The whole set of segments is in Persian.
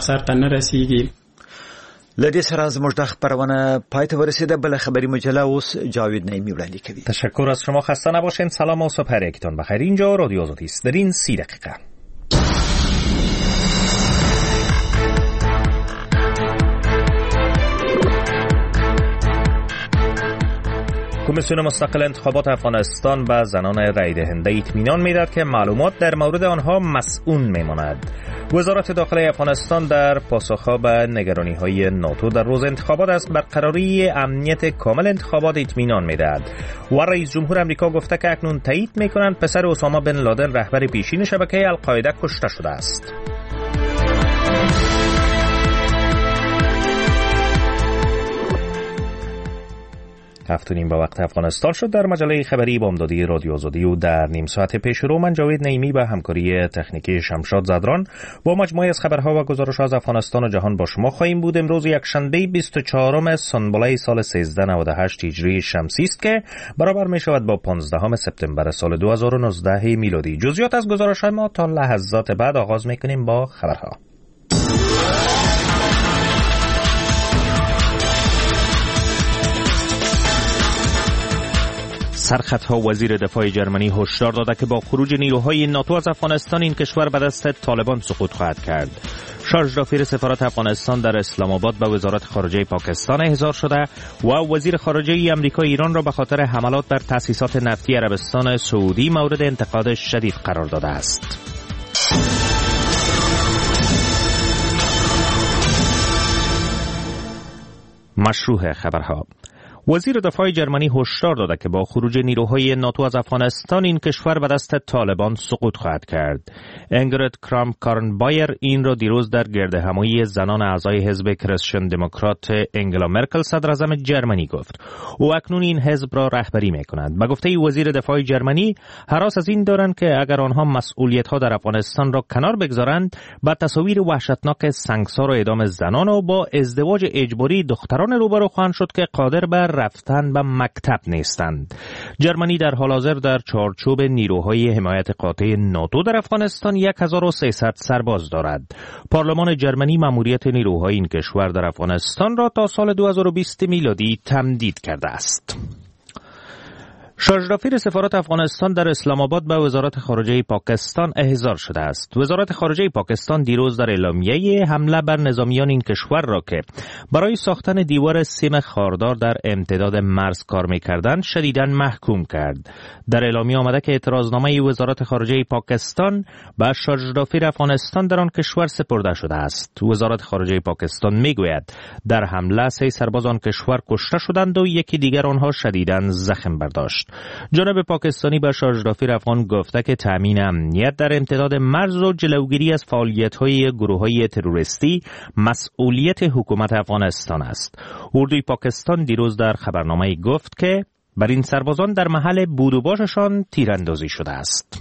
سر ته نه رسیږي. لدې سره زموږ د خبرونه پای ته ورسیده. بل خبری مجله اوس جاوید نعیمی وړاندې کوي. تشکر از شما، خسته نباشین. سلام و صبح یکتون بخیر. اینجا رادیو آزادی است. در این 30 دقیقه کمیسیون مستقل انتخابات افغانستان به زنان رای دهنده اطمینان می‌دهد که معلومات در مورد آنها مسئول می‌ماند. وزارت داخلی افغانستان در پاسخ به نگرانی‌های ناتو در روز انتخابات از برقراری امنیت کامل انتخابات اطمینان می‌دهد و رئیس جمهور آمریکا گفته که اکنون تایید می‌کنند پسر اسامه بن لادن رهبر پیشین شبکه القاعده کشته شده است. هفتونیم با وقت افغانستان شد. در مجله خبری بامدادی رادیو آزادی و در نیم ساعت پیش رو من جاوید نعیمی به همکاری تکنیکی شمشاد زدران با مجموعه از خبرها و گزارش‌ها از افغانستان و جهان با شما خواهیم بود. امروز یکشنبه 24 سنبله سال 1398 هجری شمسی است که برابر می شود با 15 سپتامبر سال 2019 میلادی. جزئیات از گزارش‌های ما تا لحظات بعد. آغاز می‌کنیم با خبرها. سرخطها وزیر دفاع جرمنی هشدار داده که با خروج نیروهای ناتو از افغانستان این کشور به دست طالبان سقوط خواهد کرد. شارژ دافیر سفارت افغانستان در اسلام آباد به وزارت خارجه پاکستان احضار شده و وزیر خارجه آمریکا ایران را به خاطر حملات بر تأسیسات نفتی عربستان سعودی مورد انتقاد شدید قرار داده است. مشروع خبرها. وزیر دفاع جرمنی هشدار داده که با خروج نیروهای ناتو از افغانستان این کشور به دست طالبان سقوط خواهد کرد. انگرید کرام-کارنبایر این را دیروز در گردهمایی زنان اعضای حزب کریستین دموکرات انگلا مرکل صدر اعظم جرمنی گفت. او اکنون این حزب را رهبری می‌کند. به گفته وزیر دفاع جرمنی هراس از این دارند که اگر آنها مسئولیت‌ها در افغانستان را کنار بگذارند با تصاویر وحشتناک سنگسار و اعدام زنان و با ازدواج اجباری دختران روبرو خواهند شد که قادر بر رفتن به مکتب نیستند. جرمنی در حال حاضر در چارچوب نیروهای حمایت قاطع ناتو در افغانستان 1300 سرباز دارد. پارلمان جرمنی مأموریت نیروهای این کشور در افغانستان را تا سال 2020 میلادی تمدید کرده است. شارژ دافیر سفارت افغانستان در اسلام آباد به وزارت خارجه پاکستان احضار شده است. وزارت خارجه پاکستان دیروز در اعلامیه حمله بر نظامیان این کشور را که برای ساختن دیوار سیم خاردار در امتداد مرز کار می‌کردند شدیداً محکوم کرد. در اعلامیه آمده که اعتراضنامه وزارت خارجه پاکستان به شارژ دافیر افغانستان در آن کشور سپرده شده است. وزارت خارجه پاکستان میگوید در حمله 3 سرباز آن کشور کشته شدند و یکی دیگر آنها شدیداً زخم برداشت. جانب پاکستانی به شارژ دافیر افغان گفته که تامین امنیت در امتداد مرز و جلوگیری از فعالیت‌های گروه‌های تروریستی مسئولیت حکومت افغانستان است. اردوی پاکستان دیروز در خبرنامه‌ای گفت که بر این سربازان در محل بود و باششان تیراندازی شده است.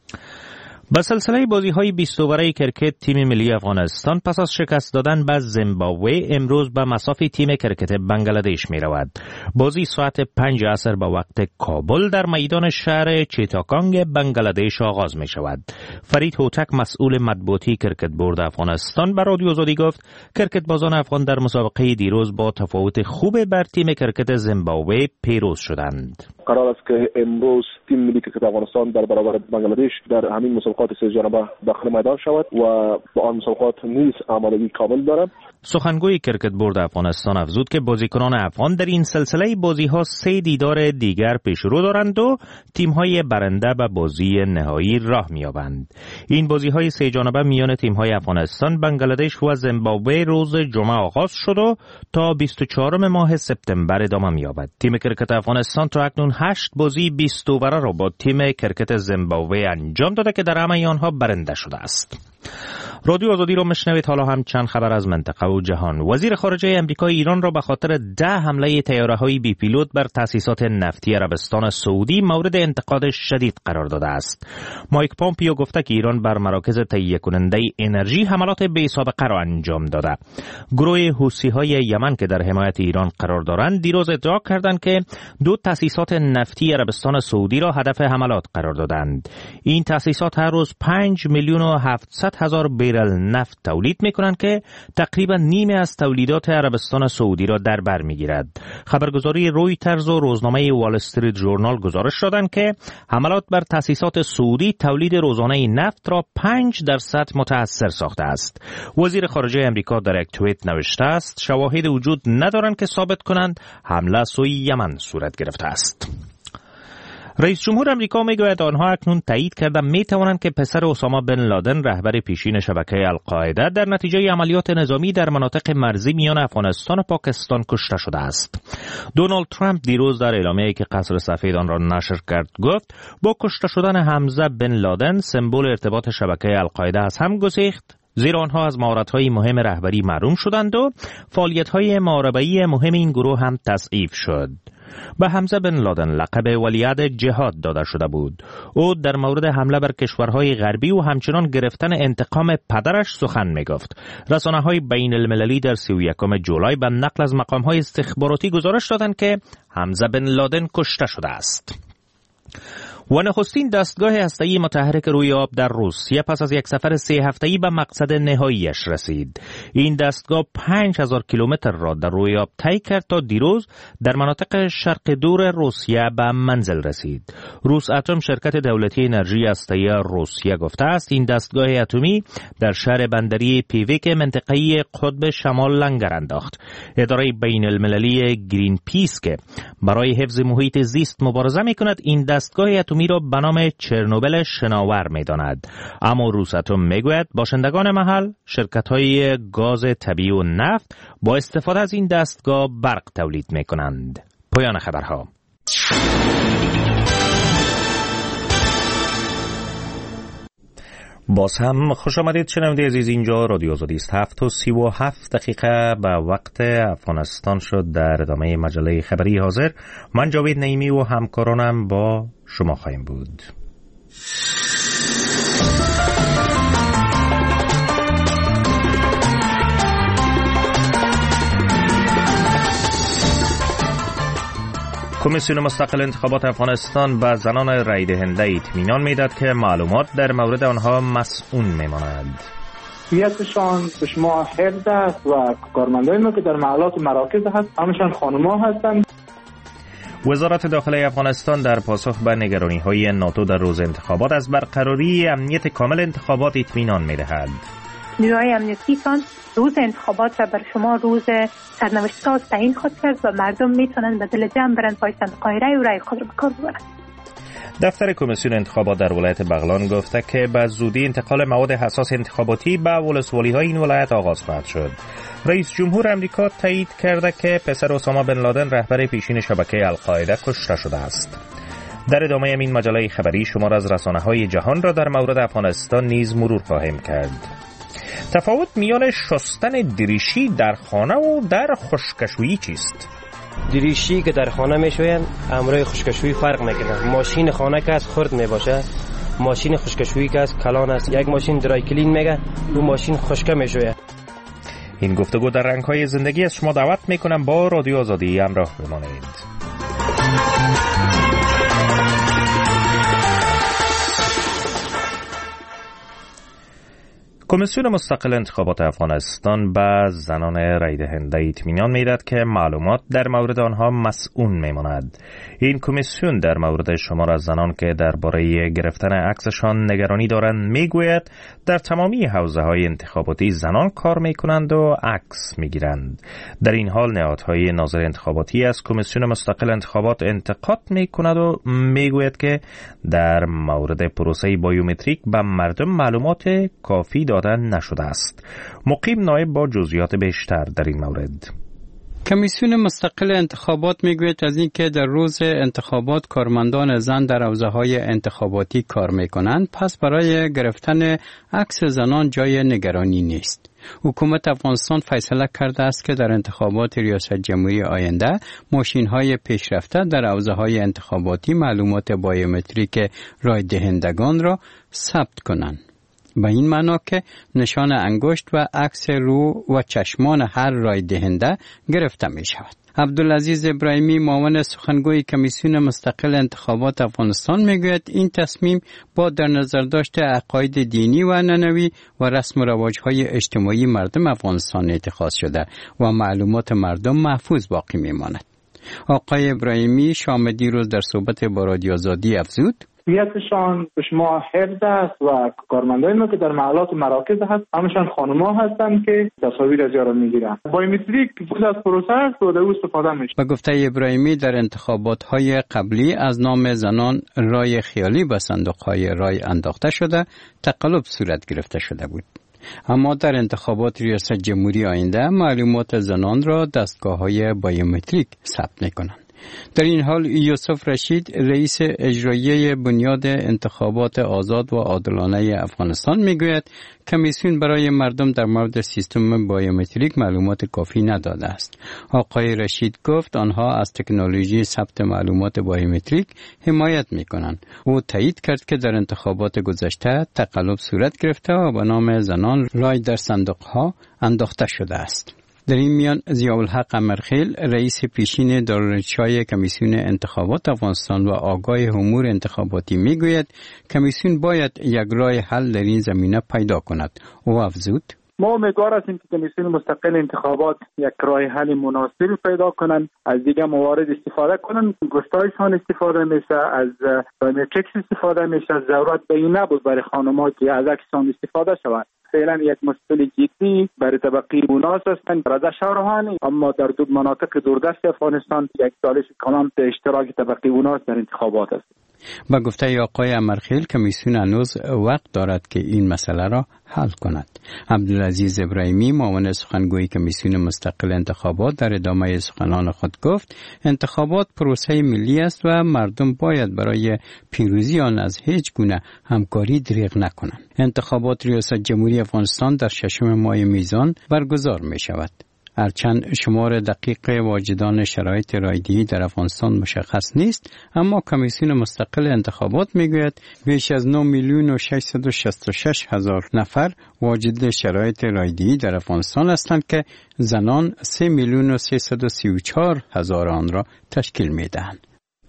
با سلسله بازی‌های 20 اووره کرکت تیم ملی افغانستان پس از شکست دادن به زیمبابوه امروز به مصاف تیم کرکت بنگلادش می‌رود. بازی ساعت 5 عصر به وقت کابل در میدان شهر چیتاکانگ بنگلادش آغاز می‌شود. فرید هوتک مسئول مطبوعاتی کرکت بورد افغانستان به رادیو آزادی گفت کرکت بازان افغان در مسابقه دیروز با تفاوت خوب بر تیم کرکت زیمبابوه پیروز شدند. قرار است که امروز تیم ملی کرکت افغانستان در برابر بنگلادش در همین مسابقات سه جانبه داخل میدان شود و با آن مسابقات نیز آمادگی کامل دارد. سخنگوی کرکت بورد افغانستان افزود که بازیکنان افغان در این سلسله بازی‌ها 3 دیدار دیگر پیش رو دارند و تیم‌های برنده به بازی نهایی راه می‌یابند. این بازی‌های 3 جانبه میان تیم‌های افغانستان، بنگلادش و زیمبابوه روز جمعه آغاز شد و تا 24 ماه سپتامبر ادامه می‌یابد. تیم کرکت افغانستان تا اکنون 8 بازی 20 اووره را با تیم کرکت زیمبابوه انجام داده که در همه آنها برنده شده است. رادیو آزادی رو میشنوید. حالا هم چند خبر از منطقه و جهان. وزیر خارجه آمریکا ایران را به خاطر 10 حمله طیاره‌های بی پیلوت بر تأسیسات نفتی عربستان سعودی مورد انتقاد شدید قرار داده است. مایک پومپیو گفته که ایران بر مراکز تهیه کننده انرژی حملات بی سابقه را انجام داده. گروه حوثی‌های یمن که در حمایت ایران قرار دارند دیروز ادعا کردند که 2 تأسیسات نفتی عربستان سعودی را هدف حملات قرار دادند. این تأسیسات هر روز 5,700,000 بریل نفت تولید میکنند که تقریبا نیمه از تولیدات عربستان سعودی را در بر میگیرد. خبرگزاری رویترز و روزنامه وال استریت ژورنال گزارش دادند که حملات بر تأسیسات سعودی تولید روزانه نفت را 5% متأثر ساخته است. وزیر خارجه امریکا در یک توییت نوشته است شواهد وجود ندارند که ثابت کنند حمله سوی یمن صورت گرفته است. رئیس جمهور امریکا میگوید آنها اکنون تایید کردند میتوانند که پسر اسامه بن لادن رهبر پیشین شبکه القاعده در نتیجه عملیات نظامی در مناطق مرزی میان افغانستان و پاکستان کشته شده است. دونالد ترامپ دیروز در اعلامیه‌ای که قصر سفید آن را نشر کرد گفت با کشته شدن حمزه بن لادن سمبل ارتباط شبکه القاعده از هم گسیخت، زیرا آنها از مهارت‌های مهم رهبری محروم شدند و فعالیت‌های محاربه‌ای مهم این گروه هم تضعیف شد. به حمزه بن لادن لقب ولیعهد جهاد داده شده بود. او در مورد حمله بر کشورهای غربی و همچنان گرفتن انتقام پدرش سخن می‌گفت. رسانه‌های بین المللی در 31 جولای به نقل از مقام‌های استخباراتی گزارش دادند که حمزه بن لادن کشته شده است. و نخستین دستگاه هسته‌ای متحرک روی آب در روسیه پس از یک سفر 3 هفته‌ای به مقصد نهاییش رسید. این دستگاه 5000 کیلومتر را در روی آب طی کرد تا دیروز در مناطق شرق دور روسیه به منزل رسید. روس اتم شرکت دولتی انرژی هسته‌ای روسیه گفته است این دستگاه اتمی در شهر بندری پیویک منطقه‌ای قطب شمال لنگر انداخت. اداره بین المللی گرین پیس که برای حفظ محیط زیست مبارزه می‌کند این دستگاه اتمی را به نام چرنوبل شناور می‌داند. اما روساتوم میگوید باشندگان محل شرکت‌های گاز طبیعی و نفت با استفاده از این دستگاه برق تولید می‌کنند. پایان خبرها. باز هم خوش آمدید شنونده عزیز، اینجا رادیو آزادی است. 7:37 به وقت افغانستان شد. در ادامه مجله خبری حاضر من جاوید نعیمی و همکارانم با شما خواهیم بود. کمیسیون مستقل انتخابات افغانستان به زنان رای دهنده اطمینان میداد که معلومات در مورد آنها مسئول میمانند. هویتشان به شما حفظ است و کارمندای ما که در محلات مراکز هست همشان خانم‌ها هستند. وزارت داخلی افغانستان در پاسخ به نگرانی‌های ناتو در روز انتخابات از برقراری امنیت کامل انتخابات اطمینان می‌دهد. نیروهای امنیتیتان روز انتخابات را بر شما روز سرنوشت‌ساز تعیین خود کرد و مردم میتونن به دل جمع برن پای صندوق‌های رای و رای خود را به کار ببرند. دفتر کمیسیون انتخابات در ولایت بغلان گفته که به زودی انتقال مواد حساس انتخاباتی به ولسوالی‌های این ولایت آغاز خواهد شد. رئیس جمهور امریکا تایید کرده که پسر اسامه بن لادن رهبر پیشین شبکه القاعده کشته شده است. در ادامه این مجله خبری شمار از رسانه‌های جهان را در مورد افغانستان نیز مرور خواهیم کرد. تفاوت میان شستن دریشی در خانه و در خشکشویی چیست؟ دریشی که در خانه میشوین امرای خشکشویی فرق میکنه. ماشین خانه که از خرد میباشه، ماشین خشکشویی که از کلان است. یک ماشین درای کلین میگه، اون ماشین خشکه میشوه. این گفتگو در رنگ‌های زندگی از شما دعوت میکنم با رادیو آزادی همراه بمانید. کمیسیون مستقل انتخابات افغانستان به زنان رای دهنده اطمینان میدهد که معلومات در مورد آنها مسئول میماند. این کمیسیون در مورد شمار از زنان که درباره گرفتن عکسشان نگرانی دارند میگوید در تمامی حوزه‌های انتخاباتی زنان کار میکنند و عکس میگیرند. در این حال نهادهای ناظر انتخاباتی از کمیسیون مستقل انتخابات انتقاد میکند و میگوید که در مورد پروسه بیومتریک به مردم معلومات کافی دادن نشده است. مقیم نایب با جزئیات بیشتر در این مورد. کمیسیون مستقل انتخابات میگوید از اینکه در روز انتخابات کارمندان زن در حوزه‌های انتخاباتی کار میکنند، پس برای گرفتن عکس زنان جای نگرانی نیست. حکومت افغانستان فیصله کرده است که در انتخابات ریاست جمهوری آینده ماشین‌های پیشرفته در حوزه‌های انتخاباتی معلومات بیومتریک رای دهندگان را ثبت کنند. به این معنا که نشان انگشت و عکس رو و چشمان هر رای دهنده گرفته می شود. عبدالعزیز ابراهیمی معاون سخنگوی کمیسیون مستقل انتخابات افغانستان میگوید این تصمیم با در نظر داشت عقاید دینی و عنعنوی و رسم و رواج‌های اجتماعی مردم افغانستان اتخاذ شده و معلومات مردم محفوظ باقی میماند. آقای ابراهیمی شام دیروز در صحبت با رادیو آزادی افزود: هویتشان به شما حفظ است و کارمندای ما که در محلات و مراکز هست همشان خانم‌ها هستند که تصاویر از یارو میگیرن. بایومتریک جزء از پروسه است و در استفاده میشه. به گفته ابراهیمی در انتخابات‌های قبلی از نام زنان رای خیالی به صندوق‌های رای انداخته شده، تقلب صورت گرفته شده بود. اما در انتخابات ریاست جمهوری آینده معلومات زنان را دستگاه‌های بایومتریک ثبت می‌کنند. در این حال یوسف رشید رئیس اجرایی بنیاد انتخابات آزاد و عادلانه افغانستان میگوید کمیسیون برای مردم در مورد سیستم بایومتریک معلومات کافی نداده است. آقای رشید گفت آنها از تکنولوژی ثبت معلومات بایومتریک حمایت میکنند. او تایید کرد که در انتخابات گذشته تقلب صورت گرفته و به نام زنان رای در صندوقها انداخته شده است. در این میان ضیاءالحق قمرخیل رئیس پیشین دارالارشدهای کمیسیون انتخابات افغانستان و آگاه امور انتخاباتی میگوید کمیسیون باید یک راه حل در این زمینه پیدا کند. او افزود: ما امیدوار هستیم که کمیسیون مستقل انتخابات یک راه حل مناسبی پیدا کنند، از دیگه موارد استفاده کنند، گفتارشان استفاده میشه، از بایومتریکس استفاده میشه، ضرورت به این نبود برای خانم‌ها که از عکسشان استفاده شود. فعلا یک مشکل جدی برای طبقه بوناس هستند رضا شاهروحانی، اما در دو مناطق دوردست افغانستان یک چالش کلان به اشتراک طبقه بوناس در انتخابات است. با گفته آقای امرخیل کمیسیون هنوز وقت دارد که این مسئله را حل کند. عبدالعزیز ابراهیمی معاون سخنگوی کمیسیون مستقل انتخابات در ادامه سخنان خود گفت انتخابات پروسه ملی است و مردم باید برای پیروزی آن از هیچ گونه همکاری دریغ نکنند. انتخابات ریاست جمهوری افغانستان در 6 ماه میزان برگزار می شود. هرچند شمار دقیق واجدان شرایط رایدهی در افغانستان مشخص نیست، اما کمیسیون مستقل انتخابات میگوید بیش از 9,666,000 نفر واجد شرایط رایدهی در افغانستان هستند که زنان 3,334,000 آن را تشکیل میدهند.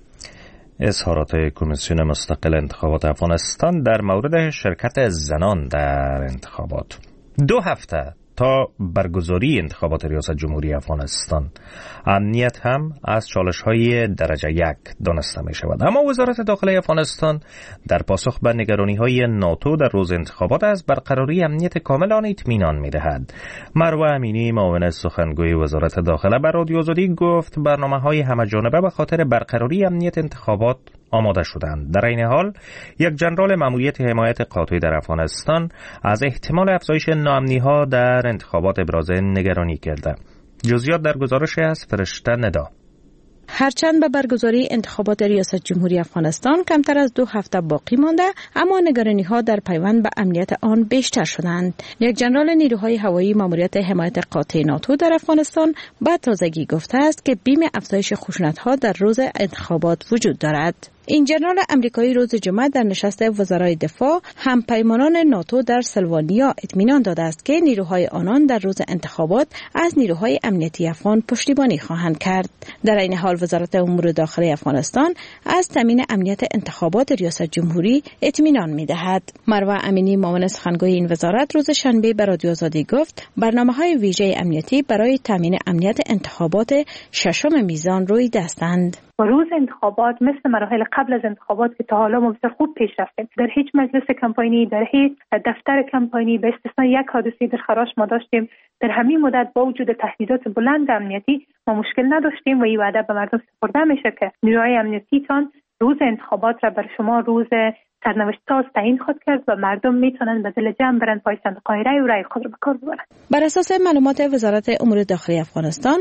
اظهارات کمیسیون مستقل انتخابات افغانستان در مورد شرکت زنان در انتخابات. 2 هفته تا برگزاری انتخابات ریاست جمهوری افغانستان امنیت هم از چالش‌های درجه 1 دانسته می شود. اما وزارت داخلی افغانستان در پاسخ به نگرانی‌های ناتو در روز انتخابات از برقراری امنیت کامل آن اطمینان می دهد. مروه امینی معاون سخنگوی وزارت داخله بر رادیو آزادی گفت برنامه‌های همه‌جانبه به خاطر برقراری امنیت انتخابات آماده شدند. در این حال یک ژنرال ماموریت حمایت قاطع در افغانستان از احتمال افزایش ناامنی‌ها در انتخابات ابراز نگرانی کرده. جزئیات در گزارش از فرشته ندا. هرچند به برگزاری انتخابات ریاست جمهوری افغانستان کمتر از 2 هفته باقی مانده، اما نگرانی‌ها در پیوند به امنیت آن بیشتر شدند. یک ژنرال نیروهای هوایی ماموریت حمایت قاطع ناتو در افغانستان به تازگی گفته است که بیم افزایش خشونت‌ها در روز انتخابات وجود دارد. این ژنرال امریکایی روز جمعه در نشست وزرای دفاع همپیمانان ناتو در سلوانیا اطمینان داده است که نیروهای آنان در روز انتخابات از نیروهای امنیتی افغان پشتیبانی خواهند کرد. در این حال وزارت امور داخلی افغانستان از تامین امنیت انتخابات ریاست جمهوری اطمینان می‌دهد. مروه امینی معاون سخنگوی این وزارت روز شنبه به رادیو آزادی گفت برنامه‌های ویژه امنیتی برای تامین امنیت انتخابات 6 میزان روی دستند. و روز انتخابات مثل مراحل قبل از انتخابات که تا حالا ما بسیار خوب پیش رفتیم. در هیچ مجلس کمپاینی، در هیچ دفتر کمپاینی به استثنای یک حادثه در خراش ما داشتیم. در همین مدت با وجود تهدیدات بلند امنیتی ما مشکل نداشتیم و این وعده به مردم سپرده میشه که نیروهای امنیتی تان روز انتخابات را بر شما روز سرنوشت ساز تعیین خود کرد و مردم میتونن به دل جمع برن پای صندوق‌های رای و رای خود را به کار ببرن. بر اساس معلومات وزارت امور داخلی افغانستان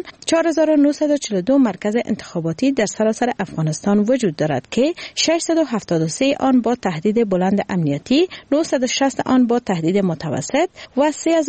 4942 مرکز انتخاباتی در سراسر افغانستان وجود دارد که 673 آن با تهدید بلند امنیتی، 960 آن با تهدید متوسط و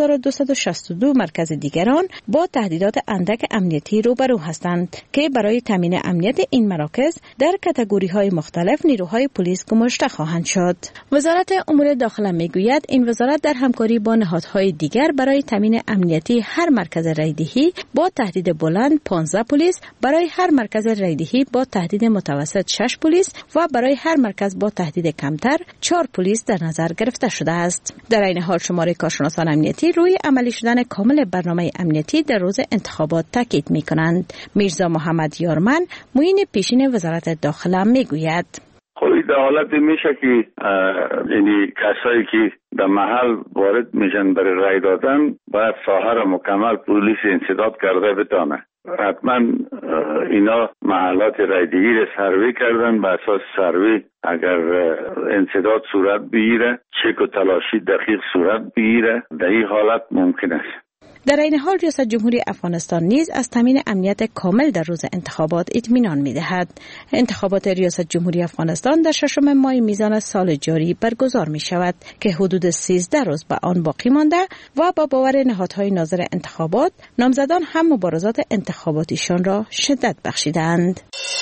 3262 مرکز دیگران با تهدیدات اندک امنیتی روبرو هستند که برای تامین امنیت این مراکز در کاتگوری‌های مختلف نیروهای پلیس گماشته خواهند اعلان شد. وزارت امور داخله میگوید این وزارت در همکاری با نهادهای دیگر برای تامین امنیتی هر مرکز رایدهی با تهدید بلند 15 پلیس، برای هر مرکز رایدهی با تهدید متوسط 6 پلیس و برای هر مرکز با تهدید کمتر 4 پلیس در نظر گرفته شده است. در این حال شماره کارشناسان امنیتی روی عملی شدن کامل برنامه امنیتی در روز انتخابات تاکید می‌کنند. میرزا محمد یارمن معین پیشین وزارت داخله میگوید در حالت میشه که یعنی کسایی که در محل وارد میشن برای رای دادن باید ساحه را مکمل پلیس انسداد کرده بتانه. حتما اینا محلات رایدهی را سروی کردن، به اساس سروی اگر انسداد صورت بگیره چک و تلاشی دقیق صورت بگیره در این حالت ممکن است. در این حال ریاست جمهوری افغانستان نیز از تامین امنیت کامل در روز انتخابات اطمینان می‌دهد. انتخابات ریاست جمهوری افغانستان در 6 ماه میزان سال جاری برگزار می‌شود که حدود 13 روز به آن باقی مانده و با باور نهادهای ناظر انتخابات نامزدان هم مبارزات انتخاباتیشان را شدت بخشیدند.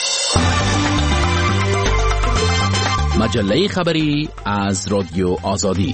مجله خبری از رادیو آزادی.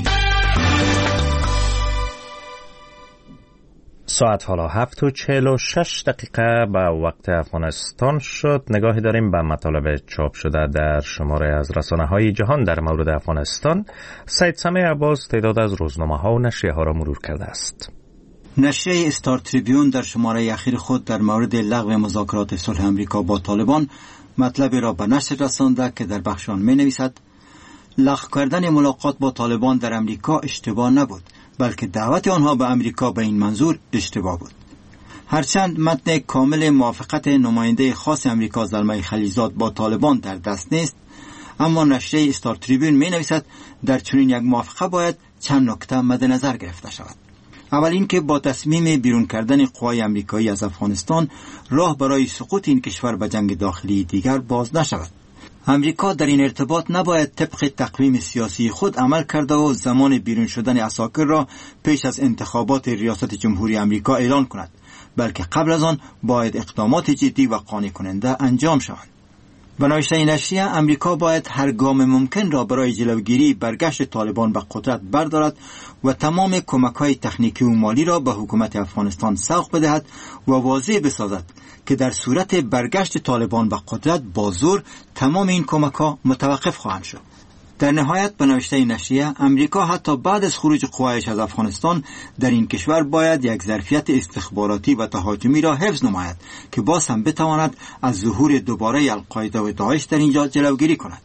ساعت حالا 7:46 به وقت افغانستان شد. نگاهی داریم به مطالب چاپ شده در شماره از رسانه‌های جهان در مورد افغانستان. سید سمیع عباس تعداد از روزنامه‌ها و نشریه‌ها را مرور کرده است. نشریه استار تریبیون در شماره اخیر خود در مورد لغو مذاکرات صلح آمریکا با طالبان مطلبی را به نشر رسانده که در بخش آن می‌نویسد لغو کردن ملاقات با طالبان در آمریکا اشتباه نبود، بلکه دعوت آنها به آمریکا به این منظور اشتباه بود. هرچند متن کامل موافقت نماینده خاص آمریکا زلمه خلیلزاد با طالبان در دست نیست، اما نشریه استار تریبیون می‌نویسد در چنین یک موافقه باید چند نکته مد نظر گرفته شود. اول اینکه با تصمیم بیرون کردن قوای آمریکایی از افغانستان راه برای سقوط این کشور به جنگ داخلی دیگر باز نشود. امریکا در این ارتباط نباید طبق تقویم سیاسی خود عمل کرده و زمان بیرون شدن عساکر را پیش از انتخابات ریاست جمهوری آمریکا اعلان کند، بلکه قبل از آن باید اقدامات جدی و قانع کننده انجام شوند. به نوشته نشریه آمریکا باید هر گام ممکن را برای جلوگیری برگشت طالبان به قدرت بردارد و تمام کمک‌های تکنیکی و مالی را به حکومت افغانستان سوق بدهد و واضح بسازد که در صورت برگشت طالبان به قدرت با زور تمام این کمک‌ها متوقف خواهند شد. در نهایت به نوشته نشریه آمریکا حتی بعد از خروج قوایش از افغانستان در این کشور باید یک ظرفیت استخباراتی و تهاجمی را حفظ نماید که باز هم بتواند از ظهور دوباره القاعده و داعش در اینجا جلوگیری کند.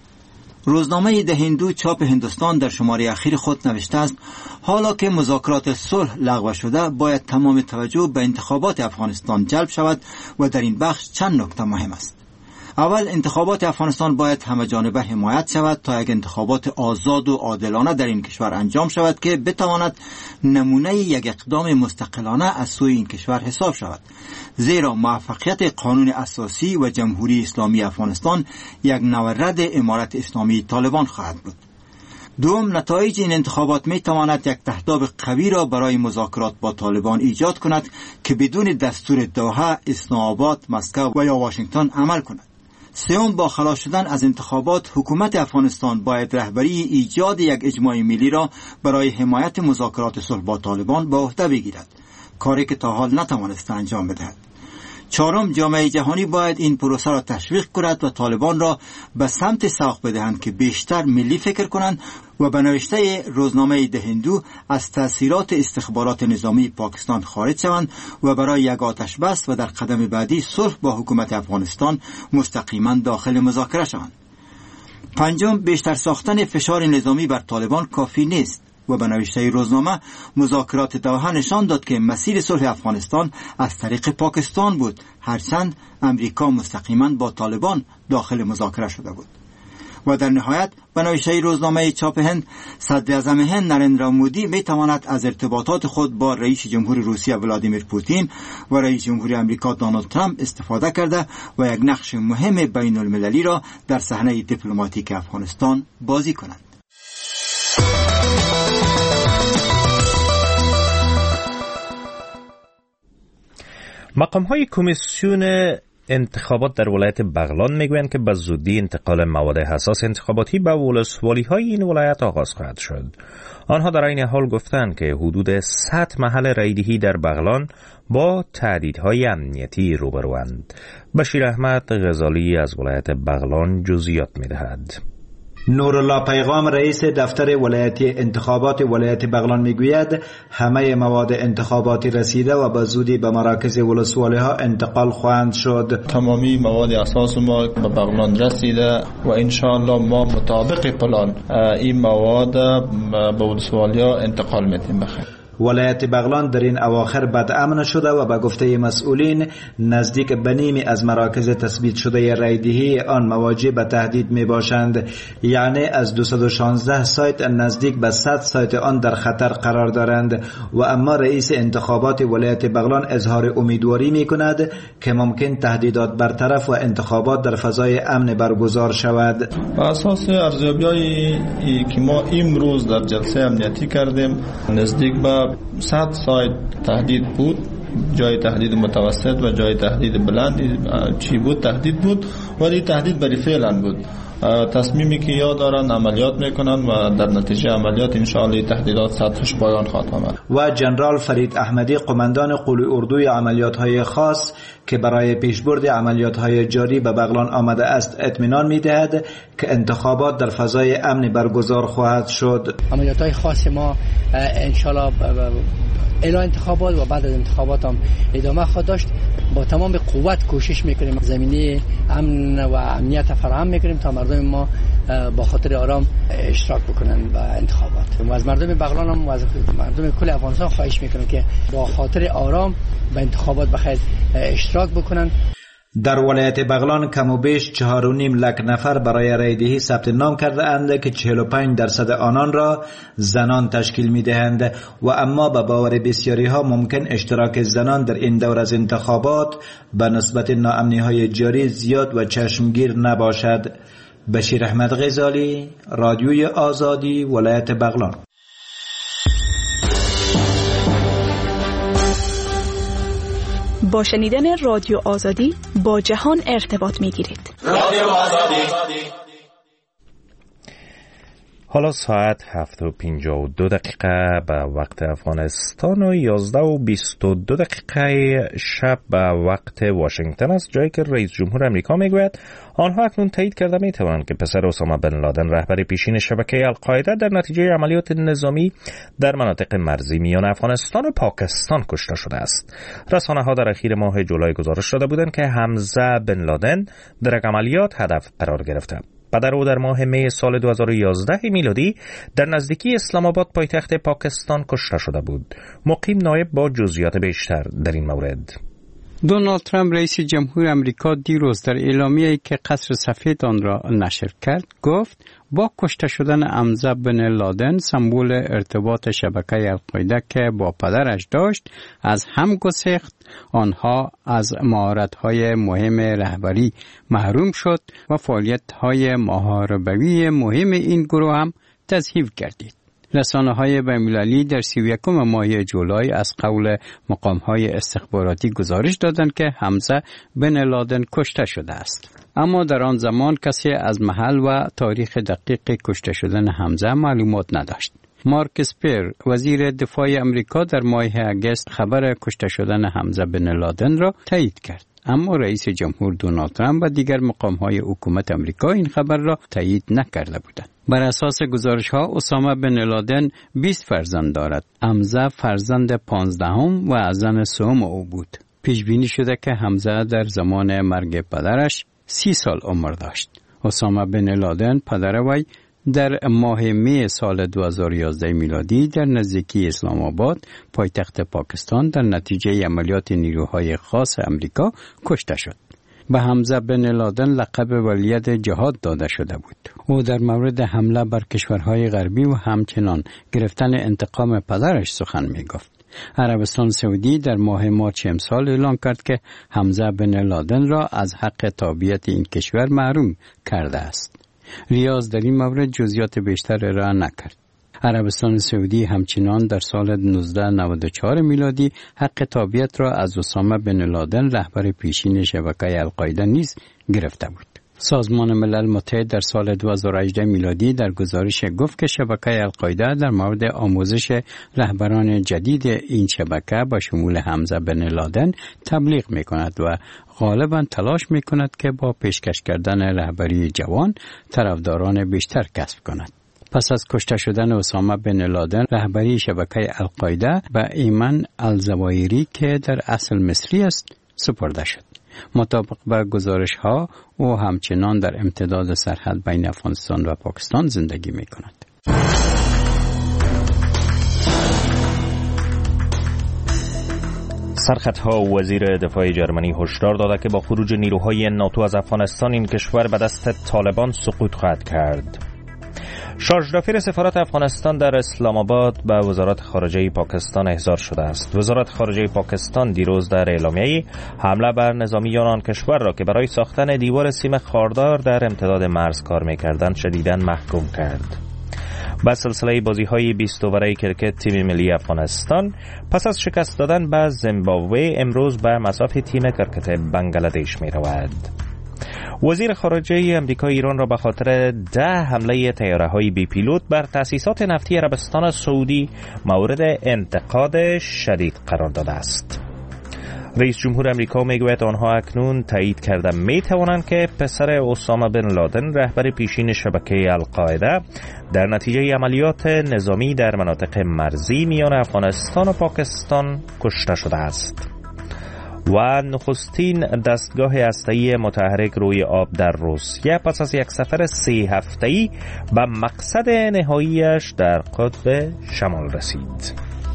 روزنامه د هندو چاپ هندوستان در شماره اخیر خود نوشته است حالا که مذاکرات صلح لغو شده باید تمام توجه به انتخابات افغانستان جلب شود و در این بخش چند نکته مهم است. اول، انتخابات افغانستان باید همه‌جانبه حمایت شود تا یک انتخابات آزاد و عادلانه در این کشور انجام شود که بتواند نمونه یک اقدام مستقلانه از سوی این کشور حساب شود، زیرا موفقیت قانون اساسی و جمهوری اسلامی افغانستان یک نورد امارت اسلامی طالبان خواهد بود. دوم، نتایج این انتخابات می تواند یک تهداب قوی را برای مذاکرات با طالبان ایجاد کند که بدون دستور دوحه، اسلام آباد، مسکو و یا واشنگتن عمل کند. سوم، با خلاص شدن از انتخابات حکومت افغانستان باید رهبری ایجاد یک اجماع ملی را برای حمایت مذاکرات صلح با طالبان به عهده بگیرد، کاری که تا حال نتوانسته انجام بدهد. چهارم، جامعه جهانی باید این پروسه را تشویق کند و طالبان را به سمت سوق بدهند که بیشتر ملی فکر کنند و به نوشته روزنامه د هندو از تأثیرات استخبارات نظامی پاکستان خارج شوند و برای یک آتش بس و در قدم بعدی صلح با حکومت افغانستان مستقیما داخل مذاکره شوند. پنجم، بیشتر ساختن فشار نظامی بر طالبان کافی نیست و به نوشته روزنامه مذاکرات دوحه نشان داد که مسیر صلح افغانستان از طریق پاکستان بود، هرچند امریکا مستقیما با طالبان داخل مذاکره شده بود. و در نهایت به نوشته روزنامه چاپ هند، صدر اعظم هند نریندرا مودی می تواند از ارتباطات خود با رئیس جمهور روسیه ولادیمیر پوتین و رئیس جمهور آمریکا دونالد ترامپ استفاده کرده و یک نقش مهم بین المللی را در صحنه دیپلماتیک افغانستان بازی کنند. مقام‌های کمیسیون انتخابات در ولایت بغلان میگویند که به زودی انتقال مواد حساس انتخاباتی به ولسوالی‌های این ولایت آغاز خواهد شد. آنها در این حال گفتند که حدود 100 محل رایدهی در بغلان با تهدیدهای امنیتی روبروند. بشیر احمد غزالی از ولایت بغلان جزئیات می‌دهد. نورالله پیغام رئیس دفتر ولایتی انتخابات ولایت بغلان میگوید همه مواد انتخاباتی رسیده و به زودی به مراکز ولسوالی ها انتقال خواهند شد. تمامی مواد اساس ما به بغلان رسیده و انشاءالله ما مطابق پلان این مواد به ولسوالی ها انتقال میدیم. بخیر. ولایت بغلان در این اواخر بدامن شده و به گفته مسئولین نزدیک به نیمی از مراکز تثبیت شده رایدهی آن مواجه به تهدید می باشند، یعنی از 216 سایت نزدیک به 100 سایت آن در خطر قرار دارند. و اما رئیس انتخابات ولایت بغلان اظهار امیدواری می کند که ممکن تهدیدات برطرف و انتخابات در فضای امن برگزار شود. بر اساس ارزیابی‌هایی که ما امروز در جلسه امنیتی کردیم نزدیک به 100 سایت تهدید بود، جای تهدید متوسط و جای تهدید بلند چی بود تهدید بود، ولی تهدید بری فعلا بود. تصمیمی که یا دارن عملیات میکنن و در نتیجه عملیات انشاءالله تهدیدات سطحش پایان خواهد آمد. و جنرال فرید احمدی قماندان قول اردوی عملیات های خاص که برای پیشبرد عملیات های جاری به بغلان آمده است اطمینان میدهد که انتخابات در فضای امن برگزار خواهد شد. عملیات های خاص ما انشاءالله اعلان انتخابات و بعد از انتخابات هم ادامه خواهد داشت. با تمام قوت کوشش میکنیم زمینه امن و امنیت فراهم میکنیم تا مردم ما با خاطر آرام اشتراک بکنن و انتخابات. و از مردم بغلان هم و از مردم کل افغانستان خواهش میکنم که با خاطر آرام به انتخابات بخیر اشتراک بکنن. در ولایت بغلان کم و بیش 4.5 لک نفر برای رایدهی ثبت نام کرده اند که 45% آنان را زنان تشکیل می دهند. و اما به باور بسیاری ها ممکن اشتراک زنان در این دور از انتخابات به نسبت ناامنی های جاری زیاد و چشمگیر نباشد. بشیر احمد غزالی، رادیوی آزادی، ولایت بغلان. با شنیدن رادیو آزادی با جهان ارتباط می‌گیرید. رادیو آزادی. حالا ساعت 7:52 به وقت افغانستان و 11:22 شب به وقت واشنگتن است، جایی که رئیس جمهور امریکا میگوید آنها اکنون تایید کرده میتوانند که پسر اسامه بن لادن رهبر پیشین شبکه القاعده در نتیجه عملیات نظامی در مناطق مرزی میان افغانستان و پاکستان کشته شده است. رسانه‌ها در اخیر ماه جولای گزارش داده بودند که حمزه بن لادن در عملیات هدف قرار گرفته. پدر او در ماه می سال 2011 میلادی در نزدیکی اسلام آباد پایتخت پاکستان کشته شده بود. مقیم نایب با جزئیات بیشتر در این مورد. دونالد ترامپ رئیس جمهور امریکا دیروز در اعلامیه‌ای که قصر سفید آن را نشر کرد گفت با کشته شدن حمزه بن لادن سمبل ارتباط شبکه القاعده که با پدرش داشت از هم گسیخت. آنها از مهارت‌های مهم رهبری محروم شد و فعالیت‌های محاربوی مهم این گروه هم تضعیف گردید. رسانه‌های بین‌المللی در 31 ماه جولای از قول مقام‌های استخباراتی گزارش دادند که حمزه بن لادن کشته شده است. اما در آن زمان کسی از محل و تاریخ دقیق کشته شدن حمزه معلومات نداشت. مارک اسپر وزیر دفاع امریکا در ماه اگست خبر کشته شدن حمزه بن لادن را تایید کرد. اما رئیس جمهور دونالد ترامپ و دیگر مقام‌های حکومت امریکا این خبر را تایید نکرده بودند. بر اساس گزارش‌ها اسامه بن لادن 20 فرزند دارد. حمزه فرزند 15ام و زن سوم او بود. پیش بینی شده که حمزه در زمان مرگ پدرش 30 سال عمر داشت. اسامه بن لادن پدر وی در ماه می سال 2011 میلادی در نزدیکی اسلام آباد پایتخت پاکستان در نتیجه عملیات نیروهای خاص امریکا کشته شد. به حمزه بن لادن لقب ولیت جهاد داده شده بود. او در مورد حمله بر کشورهای غربی و همچنان گرفتن انتقام پدرش سخن می گفت. عربستان سعودی در ماه مارچ امسال اعلام کرد که حمزه بن لادن را از حق تابعیت این کشور محروم کرده است. ریاض در این مورد جزئیات بیشتر را نکرد. عربستان سعودی همچنان در سال 1994 میلادی حق تابعیت را از اسامه بن لادن رهبر پیشین شبکه القاعده نیز گرفته بود. سازمان ملل متحد در سال 2018 میلادی در گزارش گفت که شبکه القاعده در مورد آموزش رهبران جدید این شبکه با شمول حمزه بن لادن تبلیغ می کند و غالبا تلاش می کند که با پیشکش کردن رهبری جوان طرفداران بیشتر کسب کند. پس از کشته شدن اسامه بن لادن رهبری شبکه القاعده به ایمن الزوایری که در اصل مصری است سپرده شد. مطابق با گزارش ها او همچنان در امتداد سرحد بین افغانستان و پاکستان زندگی می کند. سرخطها وزیر دفاع جرمنی هشدار داده که با خروج نیروهای ناتو از افغانستان این کشور به دست طالبان سقوط خواهد کرد. شارژدافیر سفارت افغانستان در اسلام آباد به وزارت خارجه پاکستان احضار شده است. وزارت خارجه پاکستان دیروز در اعلامیه‌ای حمله بر نظامیان آن کشور را که برای ساختن دیوار سیم خاردار در امتداد مرز کار می‌کردند شدیداً محکوم کرد. با سلسله بازی‌های 20 اووره کرکت تیم ملی افغانستان پس از شکست دادن به زیمبابوه امروز به مصاف تیم کرکت بنگلادش می‌رود. وزیر خارجه آمریکا ایران را به خاطر 10 حمله طیاره‌های بی پیلوت بر تأسیسات نفتی عربستان سعودی مورد انتقاد شدید قرار داده است. رئیس جمهور آمریکا میگوید آنها اکنون تایید کرده میتوانند که پسر اسامه بن لادن رهبر پیشین شبکه القاعده در نتیجه عملیات نظامی در مناطق مرزی میان افغانستان و پاکستان کشته شده است. و نخستین دستگاه هسته‌ای متحرک روی آب در روسیه پس از یک سفر 3 هفته‌ای به مقصد نهاییش در قطب شمال رسید.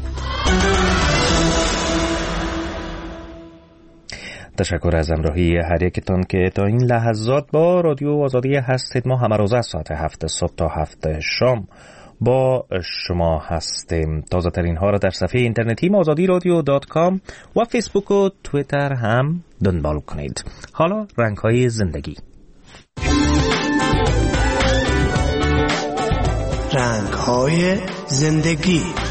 تشکر از همراهی هر یکتان که تا این لحظات با رادیو آزادی هستید. ما همه روزه ساعت 7 صبح تا 7 شام با شما هستیم. تازه ترین ها را در صفحه اینترنتی azadiradio.com و فیسبوک و تویتر هم دنبال کنید. حالا رنگ های زندگی. رنگ های زندگی